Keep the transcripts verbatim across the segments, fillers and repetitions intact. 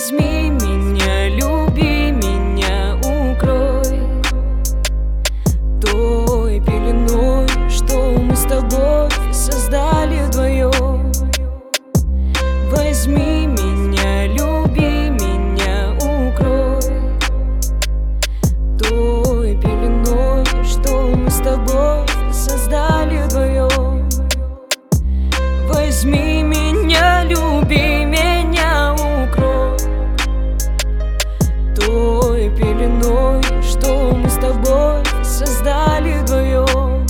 Возьми меня, люби меня, укрой той пеленой, что мы с тобой создали вдвоем. Возьми меня, люби меня, укрой той пеленой, что мы с тобой создали вдвоем. Возьми меня, люби меня, укрой той пеленой, что мы с тобой создали вдвоем.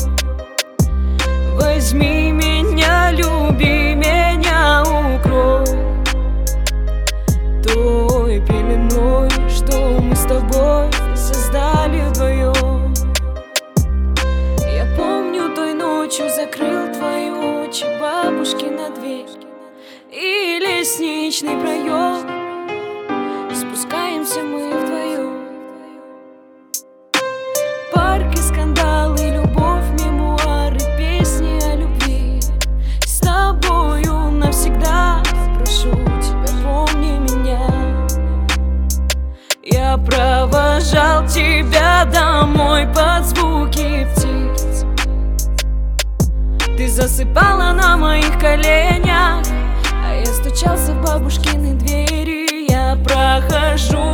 Возьми меня, люби меня, укрой той пеленой, что мы с тобой создали вдвоем. Я помню, той ночью закрыл твои очи бабушкина дверь и лестничный проем. Спускаемся мы вдвоем. Парк и скандалы, любовь, мемуары, песни о любви. С тобою навсегда, прошу тебя, помни меня. Я провожал тебя домой под звуки птиц. Ты засыпала на моих коленях, а я стучался в бабушкины двери. Я прохожу